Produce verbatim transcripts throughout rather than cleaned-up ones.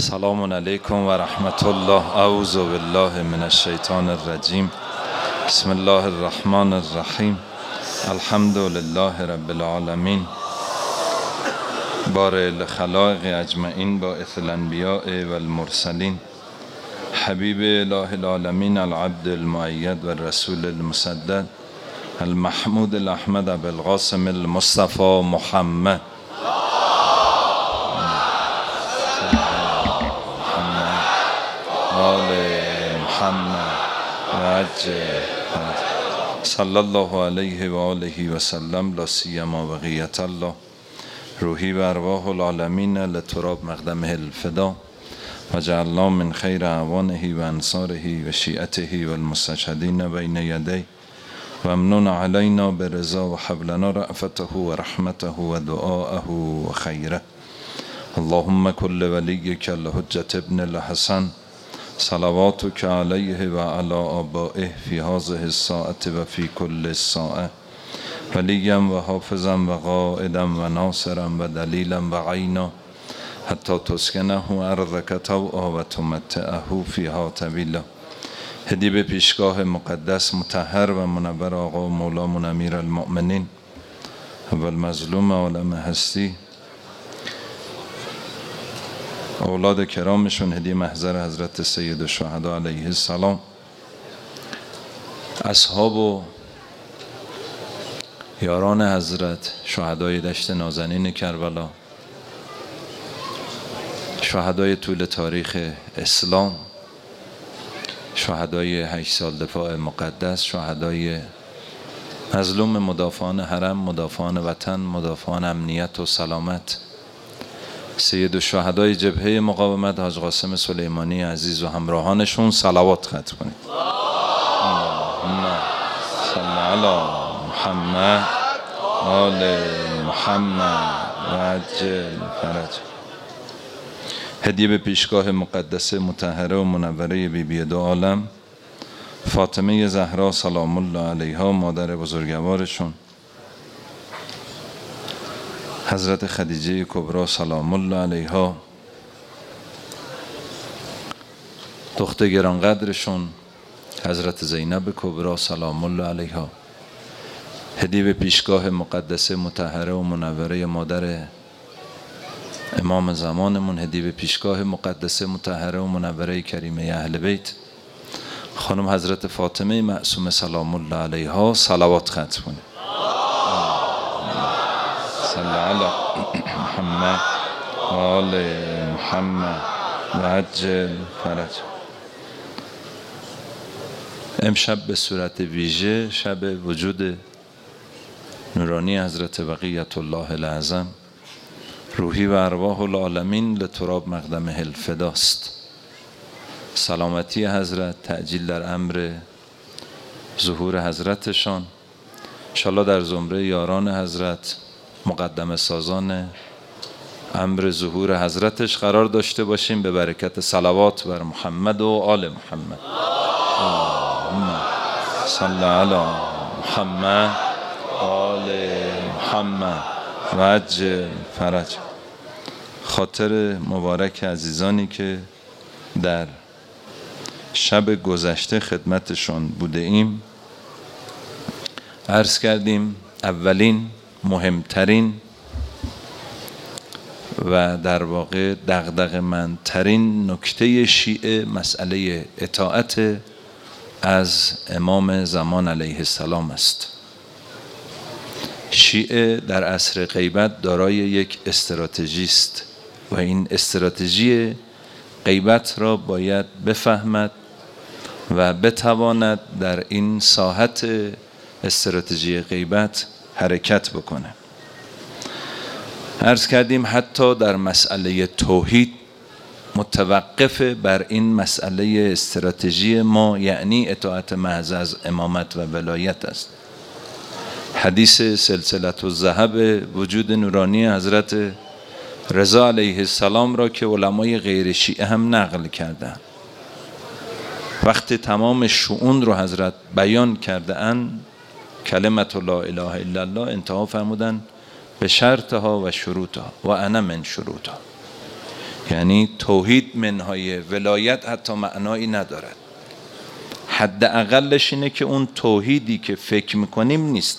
سلام علیکم و رحمت الله. اعوذ بالله من الشیطان الرجیم. بسم الله الرحمن الرحیم. الحمد لله رب العالمین. بار الخلائق اجمعین باعث الانبیاء و المرسلین. حبیب اله العالمین العبد المؤید و الرسول المسدد المحمود الاحمد ابو القاسم المصطفى محمد آل محمد و عجل صلی الله علیه و آله و سلم. لا سیما بقیت الله روحی و ارواح العالمین لتراب مقدمه الفدا و جعلنا من خیر اعوانه و انصاره و شیعته و المستشهدین بین یدی و امنون علینا برضا و حبلنا رأفته و رحمته و دعاءه و خیره. اللهم کل ولیک الحجة ابن الحسن صلواتک علیه و علی آبائه فی هذه الساعة و فی کل الساعة ولیا و حافظا و قائدا و ناصرا و دلیلا و عینا حتی تسکنه ارضک طوعا و تمتعه فیها طویلا. هدیه به پیشگاه مقدس مطهر و منور آقا و مولامون امیر المؤمنین اول مظلوم عالم هستی، اولاد کرامشون، هدیه محضر حضرت سید الشهدا علیه السلام، اصحاب و یاران حضرت، شهدای دشت نازنین کربلا، شهدای طول تاریخ اسلام، شهدای هشت سال دفاع مقدس، شهدای مظلوم، مدافعان حرم، مدافعان وطن، مدافعان امنیت و سلامت، سید الشهدای جبهه مقاومت حاج قاسم سلیمانی عزیز و همراهانشون صلوات ختم کنید. اللهم صل علی محمد آل محمد و عجل فرج. هدیه به پیشگاه مقدس مطهره و منوره بی بی دو عالم فاطمه زهرا سلام الله علیها، مادر بزرگوارشون، حضرت خدیجه کبرا سلام الله علیها، دختر گرانقدرشون حضرت زینب کبرا سلام الله علیها. هدیه به پیشگاه مقدس مطهره و منوره مادر امام زمانمون، هدیه به پیشگاه مقدس مطهره و منوره کریمه اهل بیت خانم حضرت فاطمه معصومه سلام الله علیها، صلوات ختم کنید. صلی علی محمد و آل محمد و عجل فرج. امشب به صورت ویژه شب وجود نورانی حضرت بقیت الله الاعظم روحی و ارواح العالمین لتراب مقدمه الفداست. سلامتی حضرت، تعجیل در امر ظهور حضرتشان، انشاءالله در زمره یاران حضرت، مقدمه سازان امر ظهور حضرتش قرار داشته باشیم به برکت صلوات بر محمد و آل محمد. اللهم صل علی محمد آل محمد و عجل فرج. خاطر مبارک عزیزانی که در شب گذشته خدمتشون بوده ایم، عرض کردیم اولین، مهمترین و در واقع دغدغه‌مندترین نکته شیعه مسئله اطاعت از امام زمان علیه السلام است. شیعه در عصر غیبت دارای یک استراتژی است و این استراتژی غیبت را باید بفهمد و بتواند در این ساحت استراتژی غیبت حرکت بکنه. عرض کردیم حتی در مسئله توحید متوقف بر این مسئله استراتژی ما، یعنی اطاعت محض از امامت و ولایت است. حدیث سلسله الذهب وجود نورانی حضرت رضا علیه السلام را که علمای غیر شیعه هم نقل کردند، وقتی تمام شؤون رو حضرت بیان کرده اند، کلمت لا اله الا الله انتها فرمودن به شرطها و شروطها و انا من شروطها. یعنی توحید منهای ولایت حتی معنایی ندارد. حد اقلش اینه که اون توحیدی که فکر میکنیم نیست.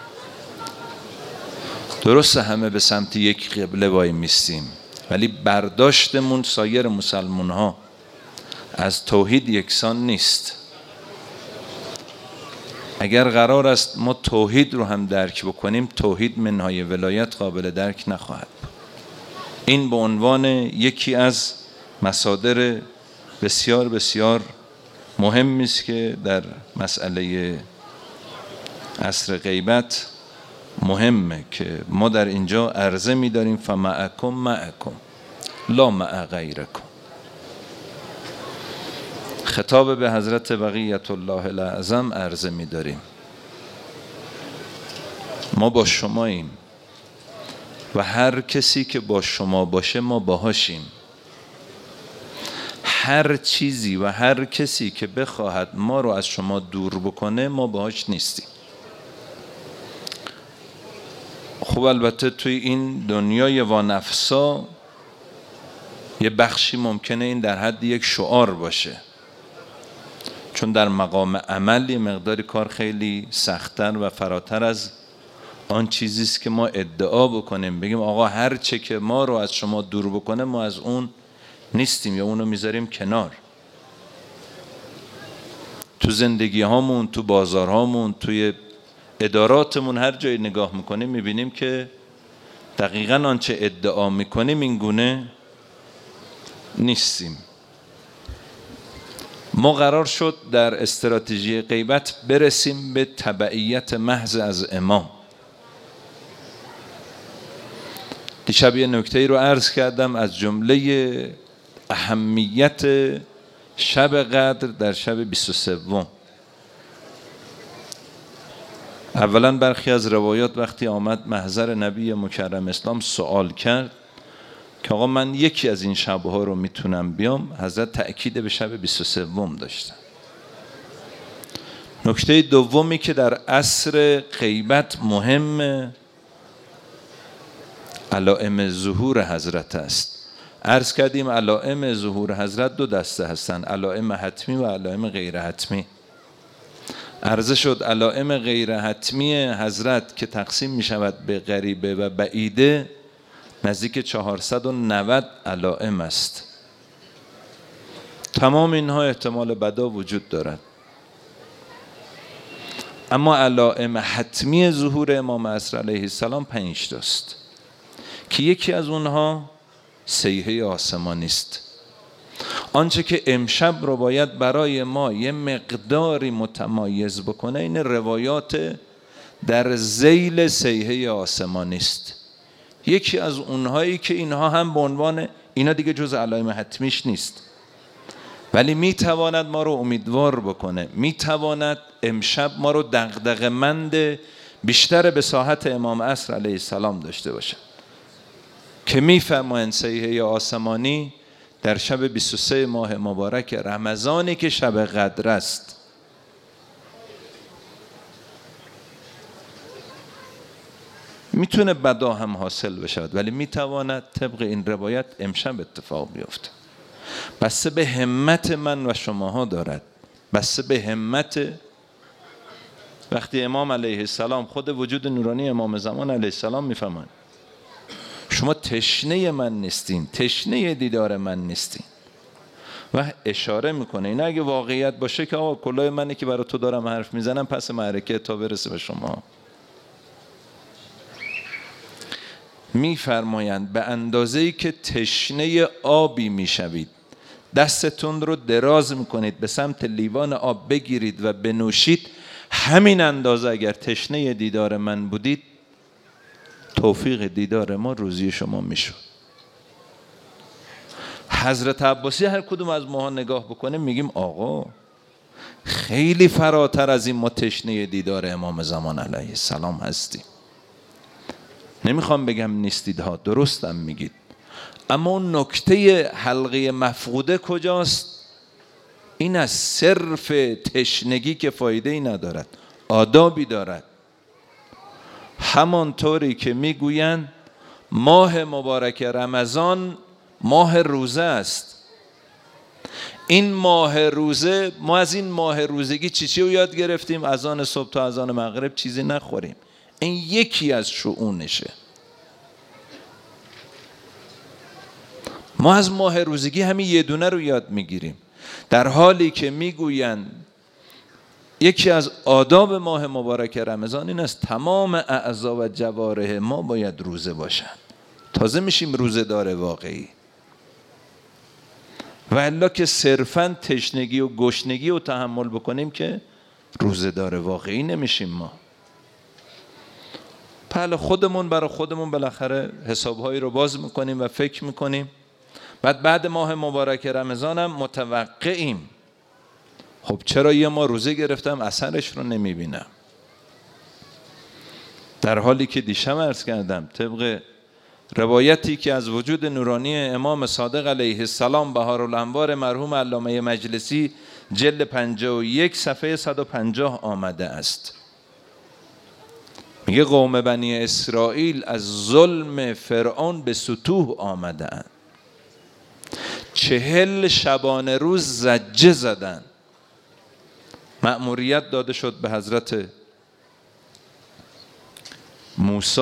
درسته همه به سمت یک قبله وای میستیم، ولی برداشتمون سایر مسلمان ها از توحید یکسان نیست. اگر قرار است ما توحید رو هم درک بکنیم، توحید منهای ولایت قابل درک نخواهد. این به عنوان یکی از مصادر بسیار بسیار مهمی است که در مسئله عصر غیبت مهمه که ما در اینجا عرضه می داریم فمعکم معکم لا مع غیرکم. خطاب به حضرت بقیت الله الاعظم عرضه می داریم ما با شماییم و هر کسی که با شما باشه ما باهاشیم. هر چیزی و هر کسی که بخواهد ما رو از شما دور بکنه ما باهاش نیستیم. خب البته توی این دنیای وانفسا یه بخشی ممکنه این در حد یک شعار باشه، چون در مقام عمل یه مقداری کار خیلی سخت‌تر و فراتر از آن چیزی است که ما ادعا بکنیم بگیم آقا هر چه که ما رو از شما دور بکنه ما از اون نیستیم یا اونو میذاریم کنار. تو زندگی هامون، تو بازارهامون، توی اداراتمون هر جایی نگاه میکنیم میبینیم که دقیقاً آنچه ادعا میکنیم این گونه نیستیم. ما قرار شد در استراتژی غیبت برسیم به تبعیت محض از امام. دیشب یه نکته‌ای رو عرض کردم از جمله اهمیت شب قدر در شب بیست و سوم. اولا برخی از روایات وقتی آمد محضر نبی مکرم اسلام سوال کرد که آقا من یکی از این شبها رو میتونم بیام، حضرت تأکید به شب بیست و سوم داشتن. نکته دومی که در عصر غیبت مهم علائم ظهور حضرت است. عرض کردیم علائم ظهور حضرت دو دسته هستند، علائم حتمی و علائم غیر حتمی. عرضه شد علائم غیر حتمی حضرت که تقسیم می شود به قریبه و بعیده نزدیک چهارصد و نود علائم است. تمام اینها احتمال بدا وجود دارد، اما علائم حتمی ظهور امام عصر علیه السلام پنج تاست که یکی از اونها صیحه آسمانی است. آنچه که امشب رو باید برای ما یه مقداری متمایز بکنه این روایات در ذیل صیحه آسمانی است. یکی از اونهایی که اینها هم به عنوان اینا دیگه جز علائم حتمیش نیست، ولی میتواند ما رو امیدوار بکنه، میتواند امشب ما رو دغدغه‌مند بیشتر به ساحت امام عصر علیه السلام داشته باشه که میفرمایند صیحه آسمانی در شب بیست و سه ماه مبارک رمضانی که شب قدر است. میتونه بدا هم حاصل بشود ولی میتواند طبق این روایت امشب اتفاق بیفته. بسته به همت من و شماها دارد، بسته به همت وقتی امام علیه السلام خود وجود نورانی امام زمان علیه السلام میفهمند شما تشنه من نیستین، تشنه دیدار من نیستین و اشاره میکنه این اگه واقعیت باشه که آقا کلاه منی که برای تو دارم حرف میزنم پس معرکه تا برسه به شما. میفرمایند به اندازه‌ای که تشنه آبی میشوید دستتون رو دراز میکنید به سمت لیوان آب بگیرید و بنوشید، همین اندازه اگر تشنه دیدار من بودید توفیق دیدار ما روزی شما میشد. حضرت عباسی هر کدوم از ماها نگاه بکنه میگیم آقا خیلی فراتر از این ما تشنه دیدار امام زمان علیه السلام هستیم. نمیخوام بگم نیستید ها، درستم میگید، اما اون نکته حلقه مفقوده کجاست؟ این از صرف تشنگی که فایده ای ندارد، آدابی دارد. همانطوری که میگویند ماه مبارک رمضان ماه روزه است. این ماه روزه، ما از این ماه روزگی چی چی رو یاد گرفتیم؟ از آن صبح تا از آن مغرب چیزی نخوریم. این یکی از شؤونشه. ما از ماه روزگی همین یه دونه رو یاد میگیریم، در حالی که میگویند یکی از آداب ماه مبارک رمضان این است تمام اعضا و جوارح ما باید روزه باشند، تازه میشیم روزه دار واقعی. و الا که صرفاً تشنگی و گشنگی رو تحمل بکنیم که روزه دار واقعی نمیشیم ما. بله، خودمون برای خودمون بالاخره حسابهایی رو باز میکنیم و فکر میکنیم. بعد بعد ماه مبارک رمضان هم متوقعیم خب چرا یه ما روزه گرفتم اثرش رو نمیبینم، در حالی که دیشب عرض کردم طبق روایتی که از وجود نورانی امام صادق علیه السلام بهارالانوار مرحوم علامه مجلسی جلد پنجاه و یک صفحه صد و پنجاه آمده است، میگه قوم بنی اسرائیل از ظلم فرعون به ستوه آمدند، چهل شبانه روز زجه زدند. مأموریت داده شد به حضرت موسی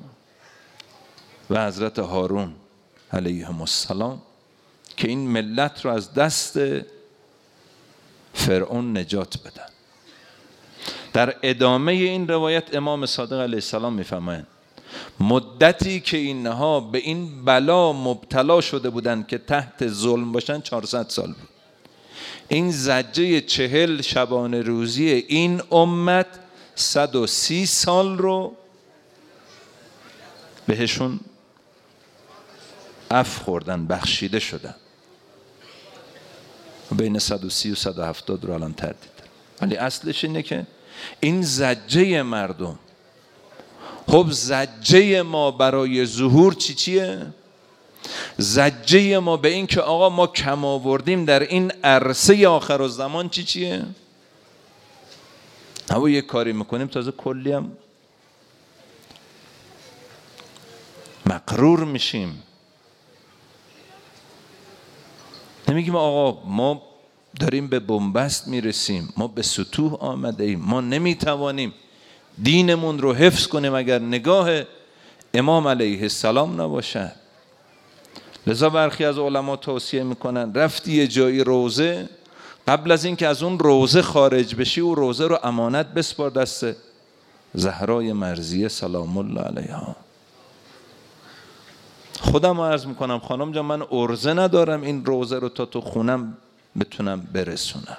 و حضرت هارون علیهم السلام که این ملت رو از دست فرعون نجات بدن. در ادامه این روایت امام صادق علیه السلام میفرمایند مدتی که اینها به این بلا مبتلا شده بودند که تحت ظلم باشن چهارصد سال بود. این زجه چهل شبانه روزی این امت صد و سی سال رو بهشون عفو خوردن، بخشیده شدن. بین صد و سی و صد و هفتاد رو الان تردید. ولی اصلش اینه که این زجه مردم، خب زجه ما برای ظهور چی چیه؟ زجه ما به این که آقا ما کم آوردیم در این عرصه آخرالزمان چی چیه؟ هوا یک کاری میکنیم تازه کلی هم مقرور میشیم. نمیگیم آقا ما داریم به بنبست میرسیم، ما به سطوح آمده ایم، ما نمیتوانیم دینمون رو حفظ کنیم اگر نگاه امام علیه السلام نباشد. لذا برخی از علما توصیه میکنن رفتی یه جایی روزه، قبل از این که از اون روزه خارج بشی و روزه رو امانت بسپار دست زهرای مرضیه سلام الله علیها. خودم عرض میکنم خانم جان من عرضه ندارم این روزه رو تا تو خونم بتونم برسونم.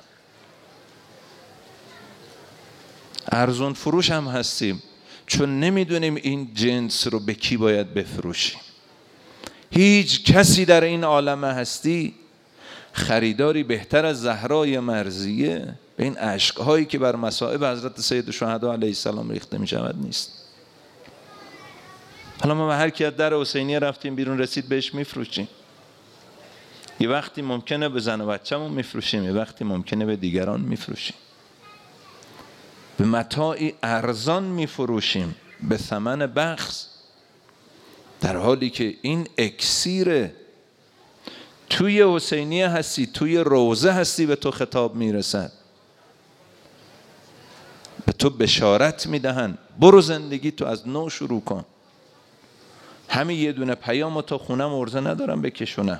ارزون فروش هم هستیم چون نمیدونیم این جنس رو به کی باید بفروشیم. هیچ کسی در این عالم هستی خریداری بهتر از زهرای مرضیه به این اشکهایی که بر مصائب حضرت سید الشهدا علیه السلام ریخته می شود نیست. حالا ما هر کی از در حسینیه رفتیم بیرون رسید بهش میفروشیم. یه وقتی ممکنه به زن و بچه‌مون میفروشیم، یه وقتی ممکنه به دیگران میفروشیم. به متاعی ارزان میفروشیم به ثمن بخس، در حالی که این اکسیره. توی حسینیه هستی، توی روزه هستی، به تو خطاب میرسد، به تو بشارت میدهن برو زندگی تو از نو شروع کن. همین یه دونه پیام تا خونم عرضه ندارم بکشونم،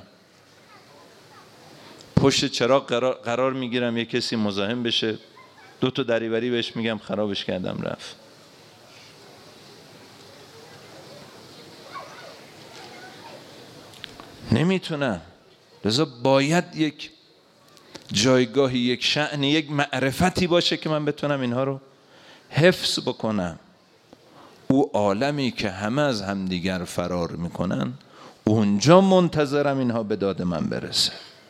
پشت چراغ قرار, قرار میگیرم یه کسی مزاحم بشه دو تا دریوری بهش میگم خرابش کردم رفت. نمیتونم. لذا باید یک جایگاهی، یک شأنی، یک معرفتی باشه که من بتونم اینها رو حفظ بکنم. او عالمی که همه از همدیگر فرار میکنن اونجا منتظرم اینها به داد من برسه.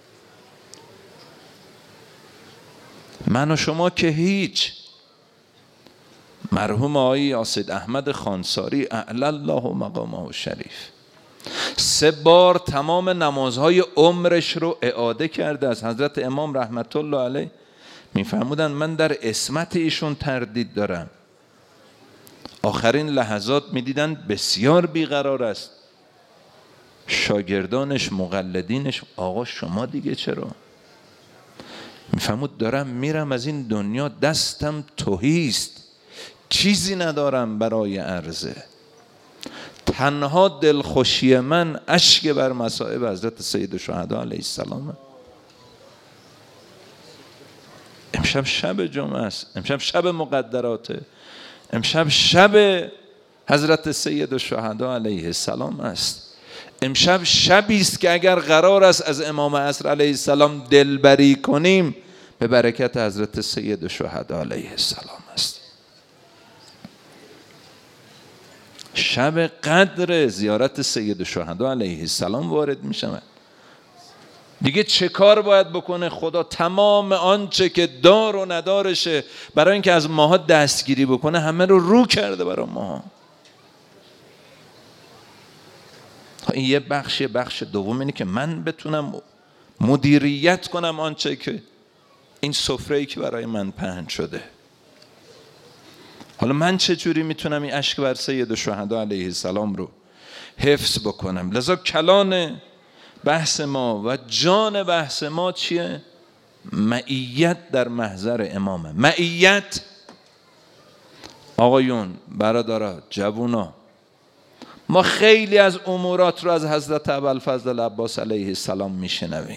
من و شما که هیچ. مرحوم آقای یاسد احمد خانساری اعلی الله مقامه الشریف سه بار تمام نمازهای عمرش رو اعاده کرده از حضرت امام رحمت الله علیه. میفرمودن من در عصمت ایشون تردید دارم. آخرین لحظات میدیدن بسیار بیقرار است. شاگردانش مقلدینش آقا شما دیگه چرا؟ میفهمود دارم میرم از این دنیا دستم تهیست، چیزی ندارم برای عرضه. تنها دلخوشی من اشک بر مصائب حضرت سید الشهدا علیه السلام. امشب شب جمعه است، امشب شب مقدراته، امشب شب حضرت سید الشهدا علیه السلام است. امشب شبی است که اگر قرار است از امام عصر علیه السلام دلبری کنیم به برکت حضرت سید الشهدا علیه السلام است. شب قدر زیارت سید الشهدا علیه السلام وارد می شود. دیگه چه کار باید بکنه خدا؟ تمام آنچه که دار و ندارشه برای اینکه از ماها دستگیری بکنه همه رو رو کرده برای ماها. این یه بخش یه بخش دوم اینه که من بتونم مدیریت کنم آنچه که این سفره‌ای که برای من پهن شده. حالا من چجوری میتونم این اشک بر سید الشهدا علیه السلام رو حفظ بکنم؟ لذا کلان بحث ما و جان بحث ما چیه؟ معیت در محضر امامه. معیت آقایون، برادرها، جوونا، ما خیلی از امورات رو از حضرت ابوالفضل عباس علیه السلام میشنویم.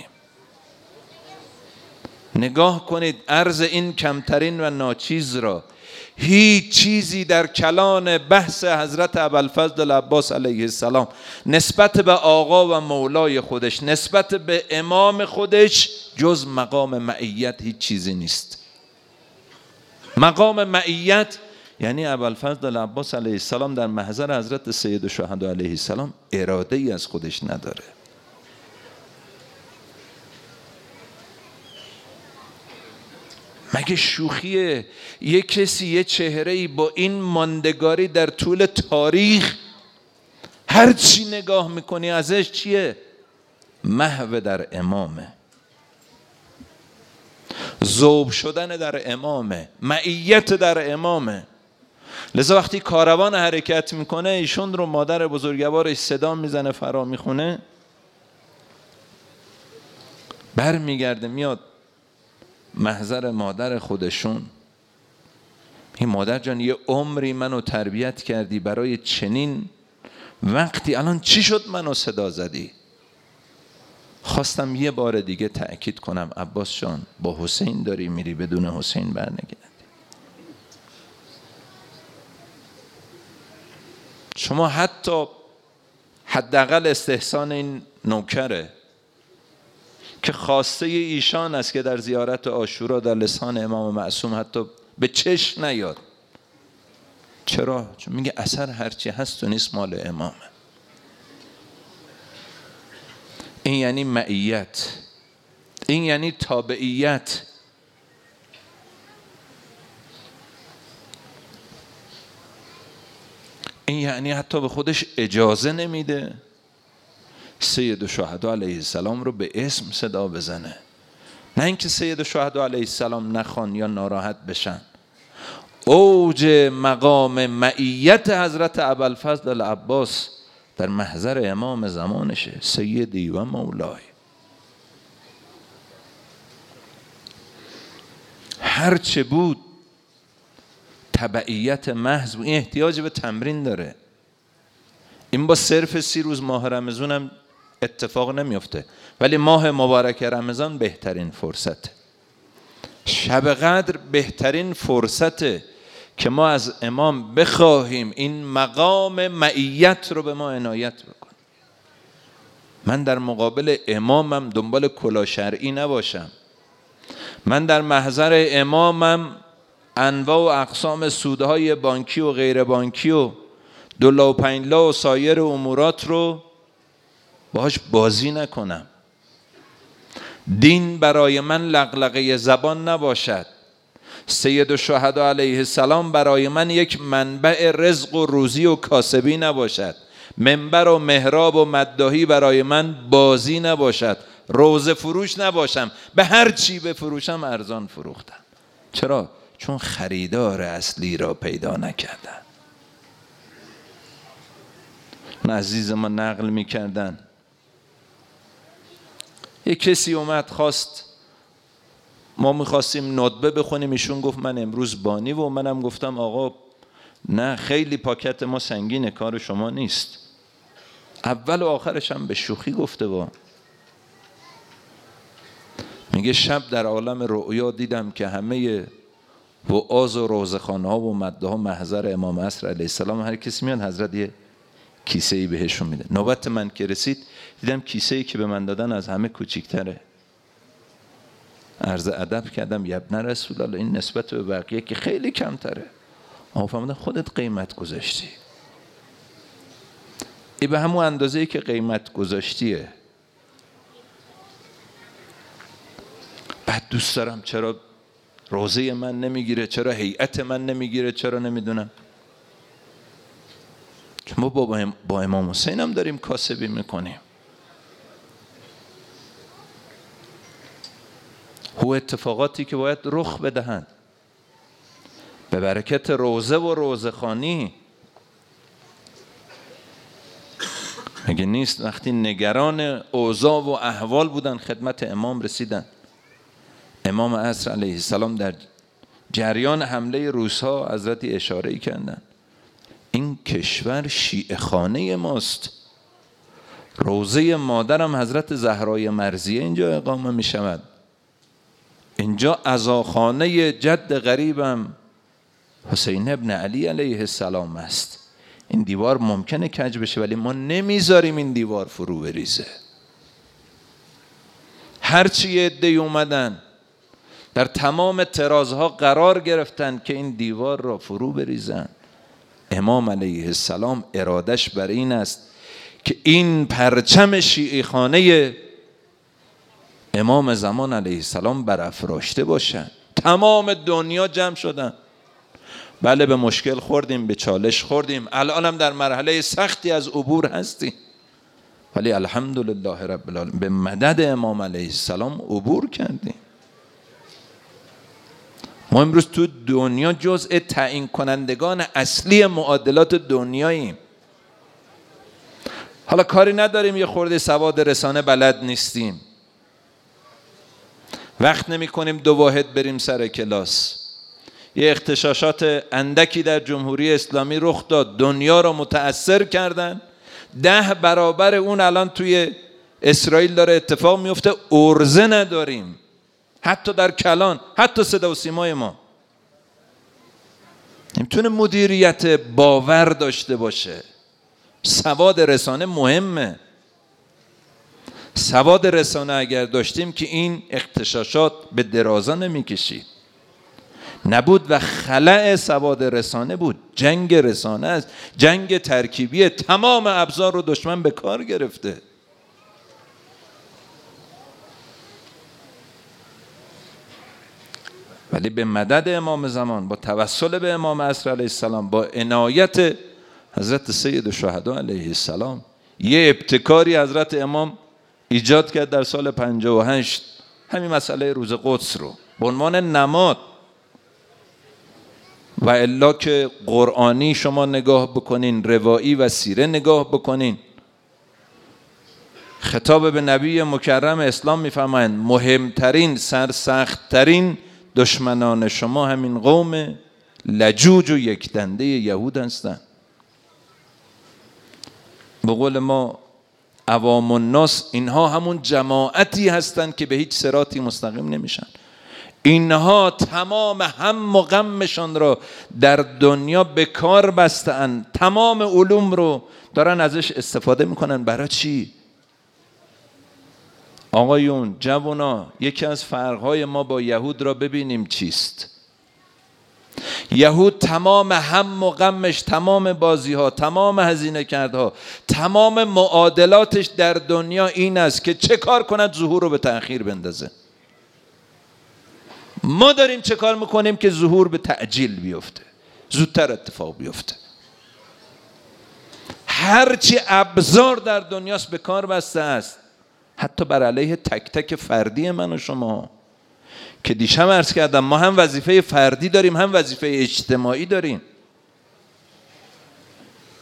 نگاه کنید عرض این کمترین و ناچیز را هیچ چیزی در کلان بحث حضرت ابوالفضل عباس علیه السلام نسبت به آقا و مولای خودش، نسبت به امام خودش، جز مقام معیت هیچ چیزی نیست. مقام معیت یعنی ابوالفضل عباس علیه السلام در محضر حضرت سید الشهدا علیه السلام اراده ای از خودش نداره. مگه شوخیه یه کسی یه چهره‌ای با این ماندگاری در طول تاریخ هر چی نگاه میکنی ازش چیه؟ محو در امامه، ذوب شدن در امامه، معیت در امامه. لذا وقتی کاروان حرکت میکنه ایشون رو مادر بزرگوارش صدا میزنه فرا میخونه، بر میگرده میاد محضر مادر خودشون. این مادر جان یه عمری منو تربیت کردی برای چنین وقتی، الان چی شد منو صدا زدی؟ خواستم یه بار دیگه تأکید کنم عباس جان با حسین داری میری، بدون حسین برنگردی. شما حتی حداقل استحسان این نوکره که خواسته ایشان است که در زیارت عاشورا در لسان امام معصوم حتی به چشم نیاد. چرا؟ چون میگه اثر هرچی هست و نیست مال امامه. این یعنی معیت، این یعنی تابعیت. این یعنی حتی به خودش اجازه نمیده سید الشهدا علیه السلام رو به اسم صدا بزنه. نه اینکه سید الشهدا علیه السلام نخوان یا ناراحت بشن. اوج مقام معیت حضرت ابوالفضل العباس در محضر امام زمانشه، سیدی و مولای. هر چه بود تبعیت محض، این احتیاج به تمرین داره. این با صرف سی روز ماه رمضان هم اتفاق نمیفته، ولی ماه مبارک رمضان بهترین فرصته. شب قدر بهترین فرصته که ما از امام بخواهیم این مقام معیت رو به ما عنایت بکن. من در مقابل امامم دنبال کلاه شرعی نباشم. من در محضر امامم انواع و اقسام سودهای بانکی و غیر بانکی و دولا و پنجلا و سایر امورات رو باهاش بازی نکنم. دین برای من لغلقه زبان نباشد. سید الشهدا علیه السلام برای من یک منبع رزق و روزی و کاسبی نباشد. منبر و محراب و مداحی برای من بازی نباشد. روزه فروش نباشم. به هر چی بفروشم ارزان فروختم. چرا؟ چون خریدار اصلی را پیدا نکردن. عزیز ما نقل میکردن یک کسی اومد خواست، ما میخواستیم ندبه بخونیم، ایشون گفت من امروز بانی، و منم گفتم آقا نه خیلی پاکت ما سنگینه، کار شما نیست. اول و آخرش هم به شوخی گفته با. میگه شب در عالم رؤیا دیدم که همه وعاظ و روزخانه ها و مده ها محضر امام عصر علیه السلام، هر کسی میاد حضرت یه کیسه ای بهشون میده. نوبت من که رسید دیدم کیسه ای که به من دادن از همه کوچیک‌تره. عرض ادب کردم یا ابن رسول الله این نسبت به بقیه که خیلی کمتره. آقا فرمودن خودت قیمت گذاشتی. ای به همون اندازه‌ای که قیمت گذاشتیه. بعد دوست دارم چرا روزه من نمیگیره، چرا هیئت من نمیگیره، چرا نمیدونم. که ما با, با امام حسین هم داریم کاسبی میکنیم. هو اتفاقاتی که باید رخ بدهند به برکت روزه و روزخانی. مگه نیست وقتی نگران اوضاع و احوال بودن خدمت امام رسیدن. امام عصر علیه السلام در جریان حمله روس‌ها حضرتی اشاره‌ای کردن این کشور شیعه خانه ماست، روضه مادرم حضرت زهرای مرضیه اینجا اقامه می شود، اینجا عزاخانه جد غریبم حسین ابن علی علیه السلام است. این دیوار ممکنه کج بشه ولی ما نمیذاریم این دیوار فرو بریزه. هرچی عده‌ای اومدن در تمام ترازها قرار گرفتن که این دیوار را فرو بریزن. امام علیه السلام ارادش بر این است که این پرچم شیعه خانه امام زمان علیه السلام برافراشته باشن. تمام دنیا جمع شدن. بله به مشکل خوردیم، به چالش خوردیم، الان هم در مرحله سختی از عبور هستیم، ولی الحمدلله رب العالمین به مدد امام علیه السلام عبور کردیم. ما امروز تو دنیا جزء تعیین کنندگان اصلی معادلات دنیاییم. حالا کاری نداریم یه خورده سواد رسانه بلد نیستیم، وقت نمی کنیم دو واحد بریم سر کلاس. یه اغتشاشات اندکی در جمهوری اسلامی رخ داد، دنیا را متأثر کردن. ده برابر اون الان توی اسرائیل داره اتفاق میفته. ارزه نداریم حتی در کلان، حتی صدا و سیمای ما نمیتونه مدیریت باور داشته باشه. سواد رسانه مهمه. سواد رسانه اگر داشتیم که این اغتشاشات به درازا نمیکشید. نبود و خلأ سواد رسانه بود. جنگ رسانه است، جنگ ترکیبی، تمام ابزار رو دشمن به کار گرفته. ولی به مدد امام زمان، با توسل به امام عصر علیه السلام، با عنایت حضرت سید الشهدا علیه السلام، یه ابتکاری حضرت امام ایجاد کرد در سال پنجاه و هشت، همین مسئله روز قدس رو به عنوان نماد. و الا که قرآنی شما نگاه بکنین، روایی و سیره نگاه بکنین، خطاب به نبی مکرم اسلام میفرمایند مهمترین سرسختترین دشمنان شما همین قوم لجوج و یک دنده یهود هستند. به قول ما عوام الناس، اینها همون جماعتی هستند که به هیچ صراطی مستقیم نمیشن. اینها تمام هم و غمشان را در دنیا به کار بستن، تمام علوم رو دارن ازش استفاده میکنن. برای چی؟ آقایون، جوانا، یکی از فرقهای ما با یهود را ببینیم چیست. یهود تمام هم و غمش، تمام بازی ها، تمام هزینه کردها، تمام معادلاتش در دنیا این است که چه کار کند ظهور رو به تأخیر بندازه. ما داریم چه کار میکنیم که ظهور به تعجیل بیفته، زودتر اتفاق بیفته. هرچی ابزار در دنیاست به کار بسته است، حتی بر علیه تک تک فردی من و شما که دیشب عرض کردم ما هم وظیفه فردی داریم هم وظیفه اجتماعی داریم،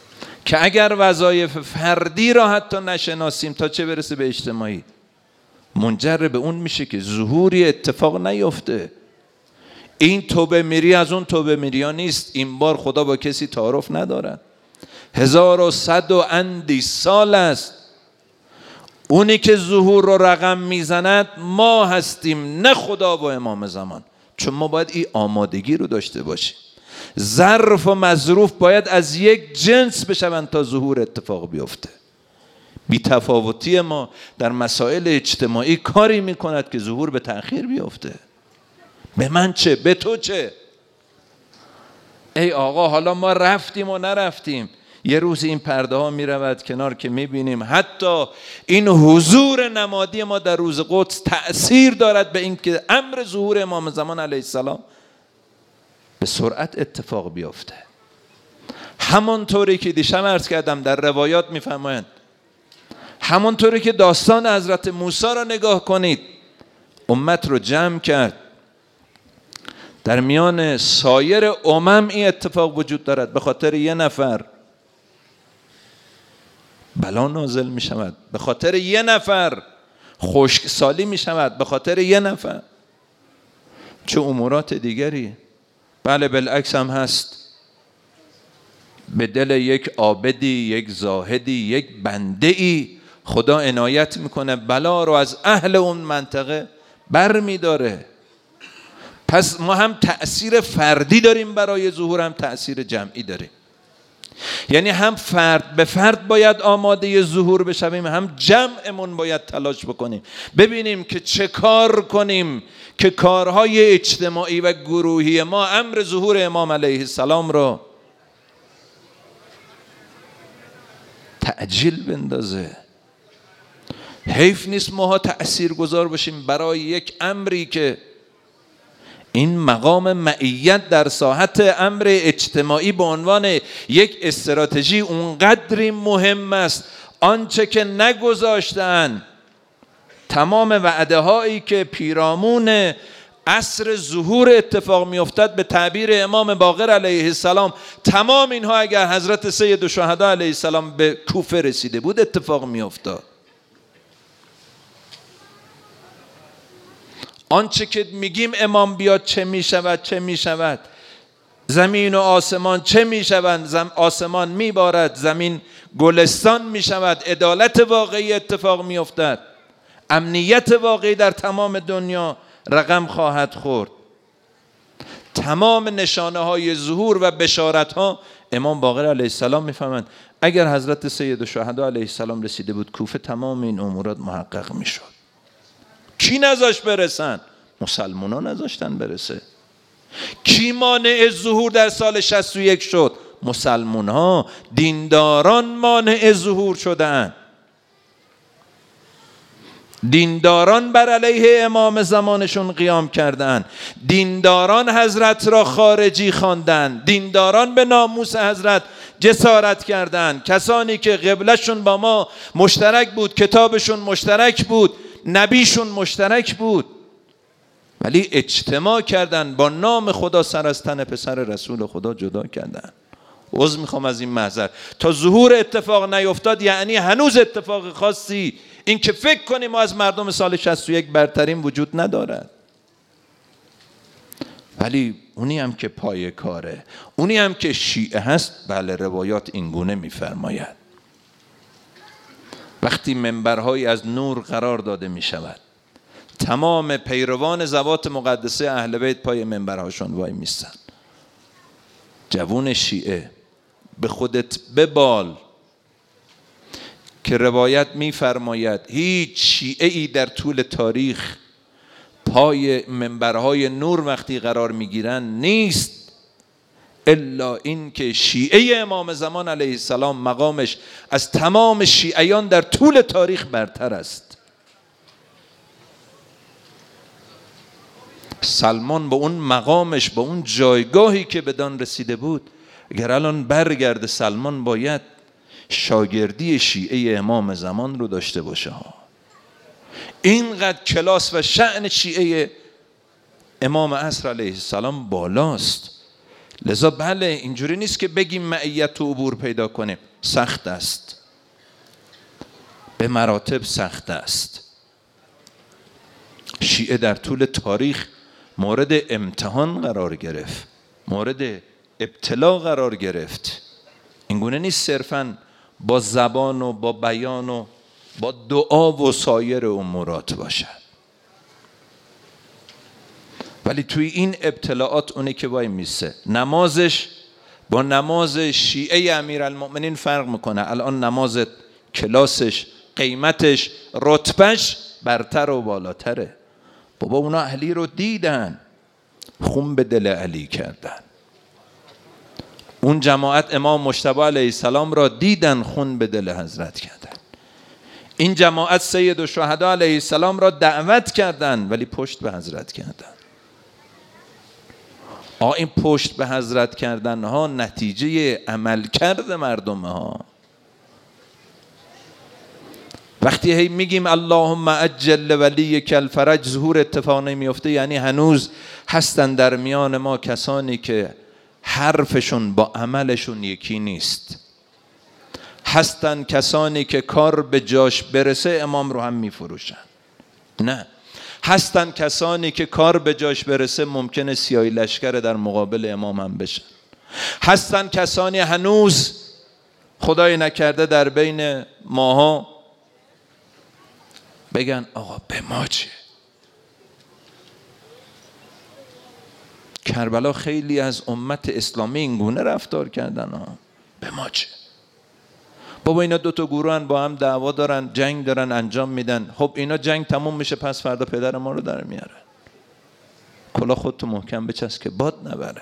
که اگر وظایف فردی را حتی نشناسیم تا چه برسه به اجتماعی. منجر به اون میشه که ظهوری اتفاق نیفته. این توبه میری از اون توبه میری ها نیست. این بار خدا با کسی تعارف ندارد. هزار و صد و اندی سال است. اونی که ظهور رو رقم میزند ما هستیم، نه خدا و امام زمان. چون ما باید این آمادگی رو داشته باشیم. ظرف و مظروف باید از یک جنس بشوند تا ظهور اتفاق بیفته. بی تفاوتی ما در مسائل اجتماعی کاری میکند که ظهور به تأخیر بیفته. به من چه؟ به تو چه؟ ای آقا حالا ما رفتیم و نرفتیم، یه روز این پرده ها می رود کنار که می بینیم حتی این حضور نمادی ما در روز قدس تأثیر دارد به این که امر ظهور امام زمان علیه السلام به سرعت اتفاق بیفته. همانطوری که دیشب عرض کردم در روایات می فرمایند، همانطوری که داستان حضرت موسی را نگاه کنید، امت رو جمع کرد، در میان سایر امم این اتفاق وجود دارد. به خاطر یه نفر بلا نازل می شود، به خاطر یه نفر خشکسالی می شود، به خاطر یه نفر. چه امورات دیگری. بله بالعکس هم هست. به دل یک عابدی، یک زاهدی، یک بنده ای خدا عنایت میکنه، بلا رو از اهل اون منطقه بر می داره. پس ما هم تأثیر فردی داریم برای ظهور، هم تأثیر جمعی داریم. یعنی هم فرد به فرد باید آماده ظهور بشویم، هم جمعمون باید تلاش بکنیم ببینیم که چه کار کنیم که کارهای اجتماعی و گروهی ما امر ظهور امام علیه السلام رو تعجیل بندازه. حیف نیست ماها تأثیر گذار باشیم برای یک امری که این مقام معیت در ساحت امر اجتماعی به عنوان یک استراتژی اونقدری مهم است. آنچه که نگذاشتن، تمام وعده هایی که پیرامون عصر ظهور اتفاق می افتد، به تعبیر امام باقر علیه السلام، تمام اینها اگر حضرت سید الشهدا علیه السلام به کوفه رسیده بود اتفاق می افتاد. آنچه که میگیم امام بیاد چه می شود چه می شود، زمین و آسمان چه می شوند، زم آسمان می بارد، زمین گلستان می شود، عدالت واقعی اتفاق می افتد، امنیت واقعی در تمام دنیا رقم خواهد خورد. تمام نشانه های ظهور و بشارت ها امام باقر علیه السلام می فهمند. اگر حضرت سید الشهدا علیه السلام رسیده بود کوفه، تمام این امورات محقق می شد. کی نذاشت برسن؟ مسلمان ها نذاشتن برسه. کی مانع ظهور در سال شصت و یک شد؟ مسلمان ها، دینداران مانع ظهور شدن. دینداران بر علیه امام زمانشون قیام کردند. دینداران حضرت را خارجی خواندند. دینداران به ناموس حضرت جسارت کردند. کسانی که قبلشون با ما مشترک بود، کتابشون مشترک بود، نبیشون مشترک بود، ولی اجتماع کردن با نام خدا سر از تن پسر رسول خدا جدا کردن. عذر میخوام از این محضر. تا ظهور اتفاق نیفتاد یعنی هنوز اتفاق خاصی این که فکر کنیم ما از مردم سال شصت و یک برترین وجود ندارد. ولی اونی هم که پای کاره، اونی هم که شیعه هست، بله روایات اینگونه میفرماید وقتی منبرهایی از نور قرار داده می شود، تمام پیروان ذوات مقدسه اهل بیت پای منبرهاشون وای میستن. جوون شیعه به خودت ببال که روایت می فرماید هیچ شیعه ای در طول تاریخ پای منبرهای نور وقتی قرار می گیرن نیست الا این که شیعه امام زمان علیه السلام مقامش از تمام شیعیان در طول تاریخ برتر است. سلمان با اون مقامش، با اون جایگاهی که بدان رسیده بود، اگر الان برگرده سلمان باید شاگردی شیعه امام زمان رو داشته باشه. اینقدر کلاس و شأن شیعه امام عصر علیه السلام بالاست. لذا بله اینجوری نیست که بگیم معیت و عبور پیدا کنیم، سخت است، به مراتب سخت است. شیعه در طول تاریخ مورد امتحان قرار گرفت، مورد ابتلا قرار گرفت. اینگونه نیست صرفاً با زبان و با بیان و با دعا و سایر امورات باشد، ولی توی این ابتلاعات اونه که وای میسه. نمازش با نماز شیعه امیرالمؤمنین فرق میکنه. الان نماز کلاسش، قیمتش، رتبهش برتر و بالاتره. بابا اونا علی رو دیدن، خون به دل علی کردن. اون جماعت امام مجتبی علیه السلام را دیدن، خون به دل حضرت کردن. این جماعت سید الشهدا علیه السلام را دعوت کردن ولی پشت به حضرت کردن. آ این پشت به حضرت کردن ها نتیجه عمل کرده مردم ها. وقتی هی میگیم اللهم عجل ولیک الفرج، ظهور اتفاق نمیفته، یعنی هنوز هستن در میان ما کسانی که حرفشون با عملشون یکی نیست. هستن کسانی که کار به جاش برسه امام رو هم میفروشن. نه، هستن کسانی که کار به جاش برسه ممکنه سیاهی لشکر در مقابل امام هم بشن. هستن کسانی هنوز خدای نکرده در بین ماها بگن آقا به ما چه؟ کربلا خیلی از امت اسلامی اینگونه رفتار کردن ها. به ما چه؟ بابا اینا دو تا گروه با هم دعوا دارن، جنگ دارن انجام میدن. خب اینا جنگ تموم میشه، پس فردا پدر ما رو در میارن. کلا خودتو محکم بچسب که باد نبره.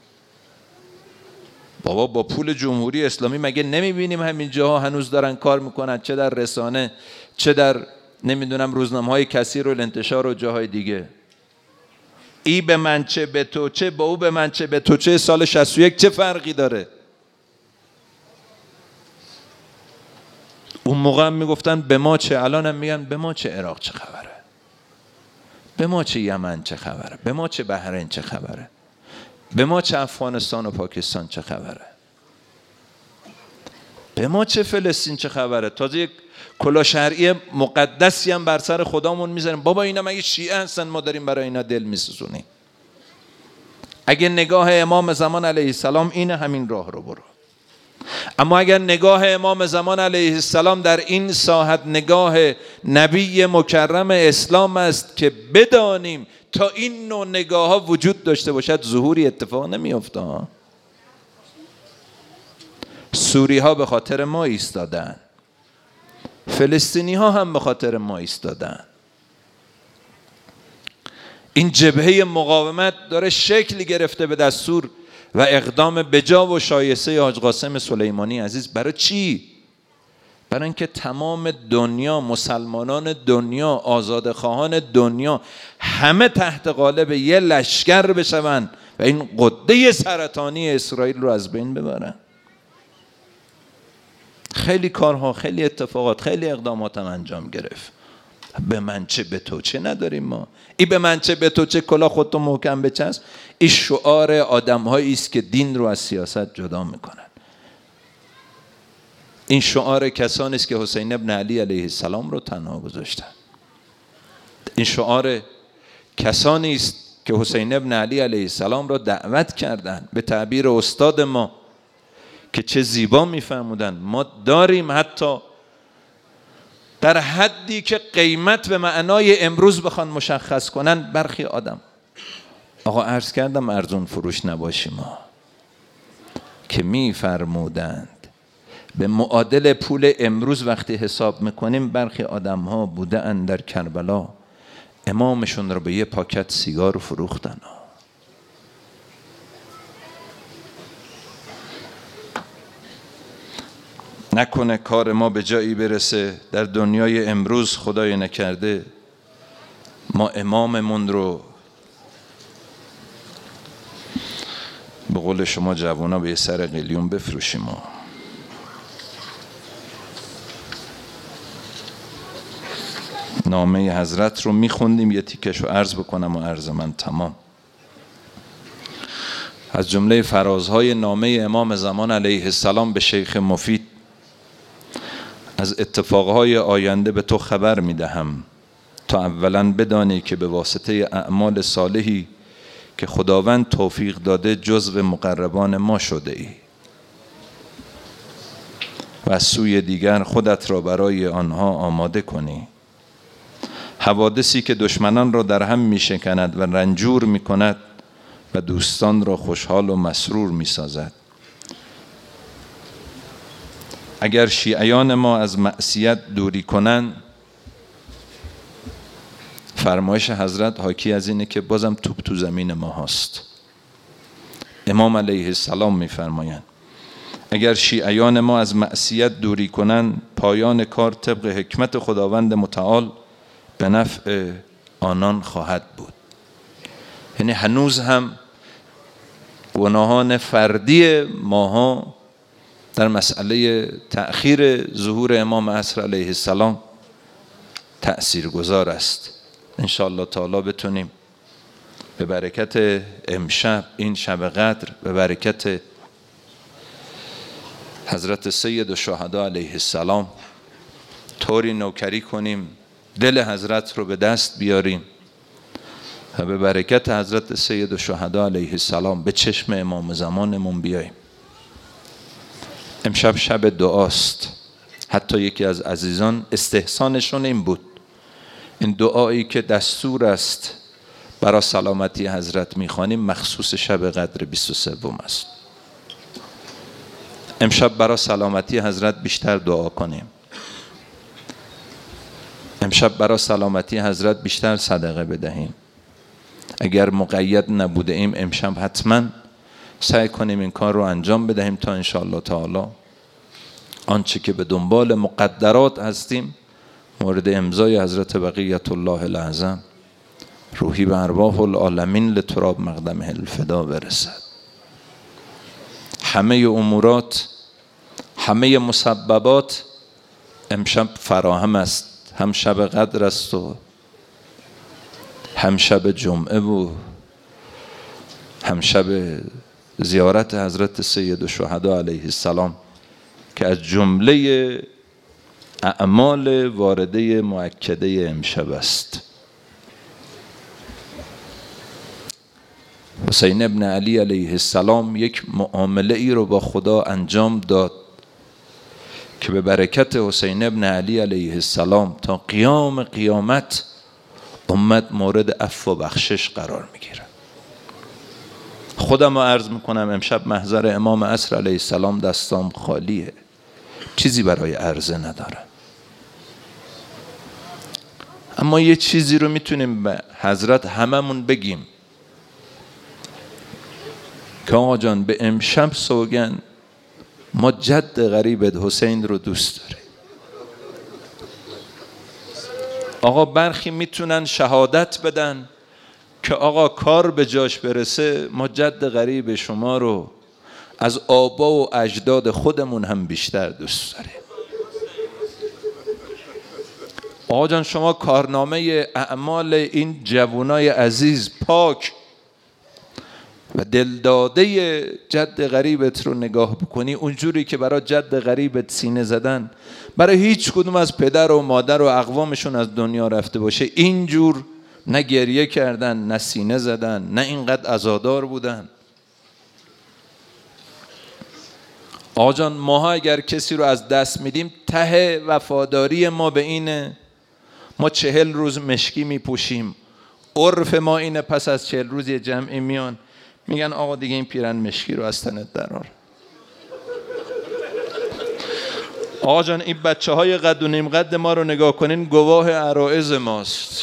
بابا با پول جمهوری اسلامی مگه نمیبینیم همین جاها هنوز دارن کار میکنن، چه در رسانه چه در نمیدونم روزنامه‌های کثیر و الانتشار و جاهای دیگه. ای به من چه به تو چه، با او به من چه به تو چه، سال شصت و یک چه فرقی داره؟ اون موقع هم میگفتن به ما چه، الان هم میگن به ما چه عراق چه خبره، به ما چه یمن چه خبره، به ما چه بحرین چه خبره، به ما چه افغانستان و پاکستان چه خبره، به ما چه فلسطین چه خبره. تازه یک کلاه شرعی مقدسی هم بر سر خدامون میذاریم. بابا اینا مگه شیعه هستن ما داریم برای اینا دل میسوزونیم؟ اگه نگاه امام زمان علیه السلام اینه، همین راه رو برو. اما اگر نگاه امام زمان علیه السلام در این ساحت نگاه نبی مکرم اسلام است که بدانیم تا این نوع نگاه ها وجود داشته باشد ظهوری اتفاق نمیفته. سوری ها به خاطر ما ایستادن، فلسطینی ها هم به خاطر ما ایستادن. این جبهه مقاومت داره شکل گرفته به دستور و اقدام بجا و شایسته حاج قاسم سلیمانی عزیز. برای چی؟ برای اینکه تمام دنیا، مسلمانان دنیا، آزادخواهان دنیا همه تحت قالب یه لشکر بشون و این قده سرطانی اسرائیل رو از بین ببرن. خیلی کارها، خیلی اتفاقات، خیلی اقدامات هم انجام گرفت. به من چه به تو چه نداریم ما. ای به من چه به تو چه، کلا خودتو محکم بچسب. این شعار آدم‌هایی است که دین رو از سیاست جدا میکنن. این شعار کسانی است که حسین ابن علی علیه السلام رو تنها گذاشتن. این شعار کسانی است که حسین ابن علی علیه السلام رو دعوت کردند. به تعبیر استاد ما که چه زیبا میفرمودن، ما داریم حتی در حدی که قیمت به معنای امروز بخوان مشخص کنن برخی آدم. آقا عرض کردم ارزون فروش نباشیم ما، که میفرمودند به معادل پول امروز وقتی حساب میکنیم برخی آدم ها بوده اند در کربلا امامشون رو به یه پاکت سیگار فروختن. نکنه کار ما به جایی برسه در دنیای امروز خدای نکرده ما اماممون رو به قول شما جوانا به سر قلیون بفروشیم. ما نامه حضرت رو میخوندیم، یه تیکش رو عرض بکنم و عرض من تمام. از جمله فرازهای نامه امام زمان علیه السلام به شیخ مفید: از اتفاقهای آینده به تو خبر میدهم تا اولا بدانی که به واسطه اعمال صالحی که خداوند توفیق داده جزو مقربان ما شده ای و از سوی دیگر خودت را برای آنها آماده کنی. حوادثی که دشمنان را در هم می شکند و رنجور می کند و دوستان را خوشحال و مسرور می سازد. اگر شیعیان ما از معصیت دوری کنند، فرمایش حضرت حاکی از اینه که بازم توپ تو زمین ما هست. امام علیه السلام می فرمایند اگر شیعیان ما از معصیت دوری کنند، پایان کار طبق حکمت خداوند متعال به نفع آنان خواهد بود. یعنی هنوز هم گناهان فردی ماها در مسئله تأخیر ظهور امام عصر علیه السلام تأثیر گذار است. انشاءالله تعالی بتونیم به برکت امشب این شب قدر، به برکت حضرت سید الشهدا علیه السلام طوری نوکری کنیم دل حضرت رو به دست بیاریم و به برکت حضرت سید الشهدا علیه السلام به چشم امام زمانمون بیاییم. امشب شب دعاست. حتی یکی از عزیزان استحسانشون این بود، این دعایی که دستور است برای سلامتی حضرت میخوانیم مخصوص شب قدر بیست و سه است. امشب برای سلامتی حضرت بیشتر دعا کنیم. امشب برای سلامتی حضرت بیشتر صدقه بدهیم. اگر مقید نبوده ایم امشب حتما سعی کنیم این کار رو انجام بدهیم تا انشاءالله تعالی آنچه که به دنبال مقدرات هستیم مورد امضای حضرت بقیت الله الاعظم روحی به ارواح العالمین لتراب مقدمه الفدا برسد. همه امورات، همه مسببات امشب فراهم است. هم شب قدر است و هم شب جمعه و هم شب زیارت حضرت سید الشهدا علیه السلام که از جمله اعمال وارده مؤکده امشب است. حسین ابن علی علیه السلام یک معامله ای رو با خدا انجام داد که به برکت حسین ابن علی علیه السلام تا قیام قیامت امت مورد عفو و بخشش قرار میگیره. خودم رو عرض میکنم امشب محضر امام عصر علیه السلام دستام خالیه، چیزی برای عرضه ندارم، اما یه چیزی رو میتونیم به حضرت هممون بگیم که آقا جان به امشب سوگن ما جد غریبت حسین رو دوست داریم. آقا برخی میتونن شهادت بدن که آقا کار به جاش برسه ما جد غریب شما رو از آبا و اجداد خودمون هم بیشتر دوست داریم. آقا جان شما کارنامه اعمال این جوانای عزیز پاک و دلداده جد غریبت رو نگاه بکنی، اونجوری که برای جد غریبت سینه زدن برای هیچ کدوم از پدر و مادر و اقوامشون از دنیا رفته باشه اینجور نه گریه کردن، نه سینه زدن، نه اینقدر عزادار بودن. آقا جان ماها اگر کسی رو از دست میدیم ته وفاداری ما به اینه ما چهل روز مشکی میپوشیم. عرف ما اینه پس از چهل روز یه جمعی میان میگن آقا دیگه این پیرن مشکی رو از تنت درار. آقا جان این بچه های قد و نیم قد ما رو نگاه کنین گواه عرائض ماست.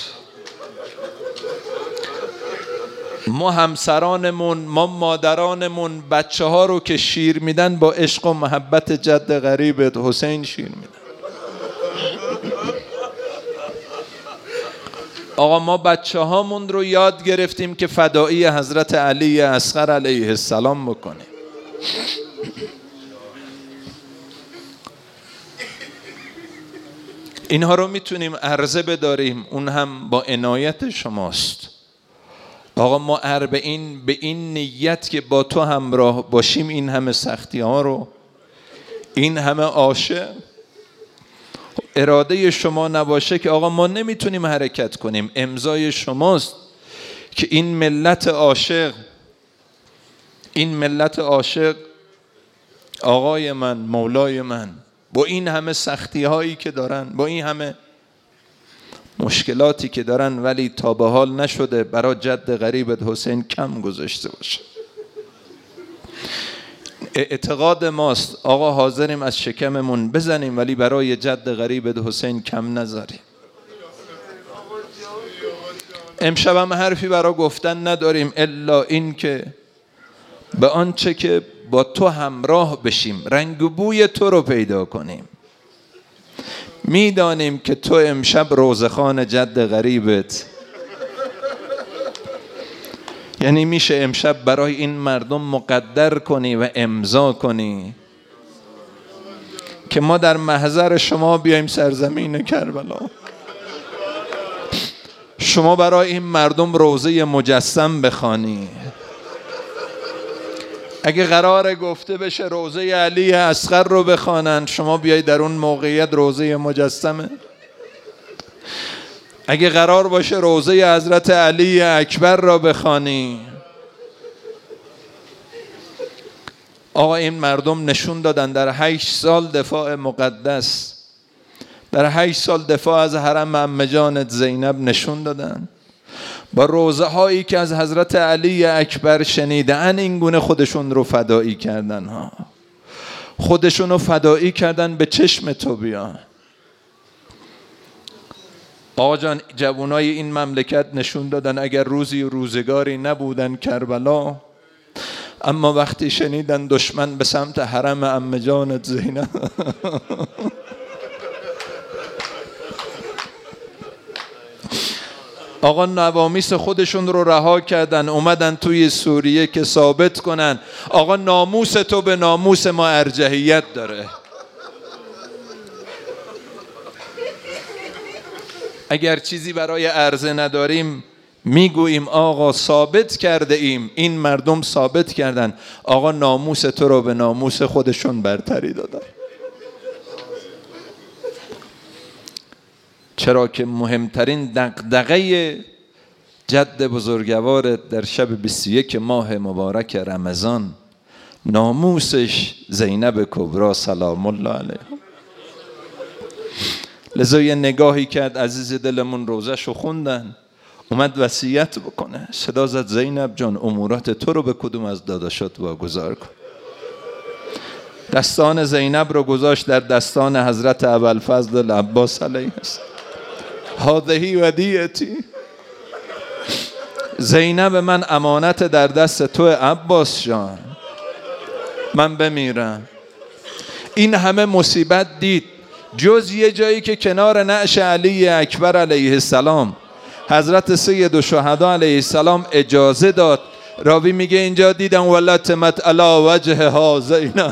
ما همسرانمون، ما مادرانمون بچه ها رو که شیر میدن با عشق و محبت جد غریبت حسین شیر میدن. آقا ما بچه هامون رو یاد گرفتیم که فدایی حضرت علی اصغر علیه السلام بکنیم. اینها رو میتونیم عرضه بداریم، اون هم با عنایت شماست. آقا ما اربعین به این نیت که با تو همراه باشیم این همه سختی ها رو، این همه عاشق اراده شما نباشه که آقا ما نمیتونیم حرکت کنیم. امضای شماست که این ملت عاشق، این ملت عاشق، آقای من، مولای من، با این همه سختی هایی که دارن، با این همه مشکلاتی که دارن، ولی تا به حال نشده برای جد غریبت حسین کم گذاشته باشه. اعتقاد ماست آقا حاضریم از شکممون بزنیم ولی برای جد غریبت حسین کم نذاریم. امشب هم حرفی برای گفتن نداریم الا این که به آنچه که با تو همراه بشیم، رنگ و بوی تو رو پیدا کنیم. میدانیم که تو امشب روزخوان جد غریبت، یعنی میشه امشب برای این مردم مقدر کنی و امضا کنی که ما در محضر شما بیایم سرزمین کربلا. شما برای این مردم روضه مجسم بخوانی. اگه قرار گفته بشه روضه علی اصغر رو بخوانن، شما بیای در اون موقعیت روضه مجسمه. اگه قرار باشه روضه حضرت علی اکبر را بخوانی، آقا این مردم نشون دادن در هشت سال دفاع مقدس، در هشت سال دفاع از حرم عمه جانت زینب نشون دادن. با روضه هایی که از حضرت علی اکبر شنیدن این گونه خودشون رو فدایی کردن ها. خودشون رو فدایی کردن به چشم تو بیان. آقا جان جوانای این مملکت نشون دادن اگر روزی و روزگاری نبودن کربلا، اما وقتی شنیدن دشمن به سمت حرم عمه جانت زینب آقا نوامیس خودشون رو رها کردن، اومدن توی سوریه که ثابت کنن آقا ناموس تو به ناموس ما ارجحیت داره. اگر چیزی برای عرضه نداریم میگوییم آقا ثابت کرده ایم، این مردم ثابت کردن آقا ناموس تو رو به ناموس خودشون برتری دادن. چرا که مهمترین دغدغه جد بزرگوارت در شب بیست و یک ماه مبارک رمضان ناموسش زینب کبری سلام الله علیها. لذا یه نگاهی کرد عزیز دلمون، روزشو خوندن، اومد وصیت بکنه. صدا زد زینب جان امورات تو رو به کدوم از داداشات واگذار کن. دستان زینب رو گذاشت در دستان حضرت ابوالفضل عباس علیه السلام. هذه ودیعتی، زینب من امانت در دست تو عباس جان، من بمیرم. این همه مصیبت دید، جز یه جایی که کنار نعش علی اکبر علیه السلام حضرت سید الشهدا علیه السلام اجازه داد. راوی میگه اینجا دیدم ولتمت علی وجهها زینب،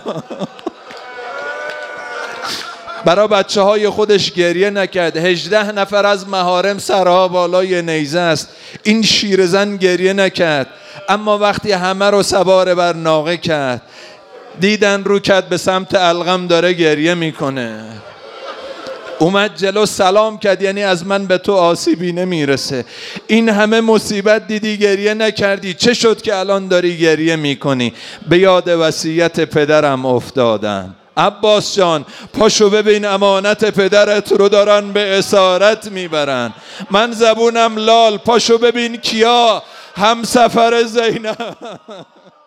برای بچه های خودش گریه نکرد. هجده نفر از محارم سرها بالای نیزه است، این شیرزن گریه نکرد. اما وقتی همه رو سوار بر ناقه کرد، دیدن رو کرد به سمت القم داره گریه میکنه، اومد جلو سلام کرد، یعنی از من به تو آسیبی نمیرسه. این همه مصیبت دیدی گریه نکردی، چه شد که الان داری گریه میکنی؟ به یاد وصیت پدرم افتادم. عباس جان پاشو ببین امانت پدرت رو دارن به اسارت میبرن. من زبونم لال، پاشو ببین کیا همسفر زینب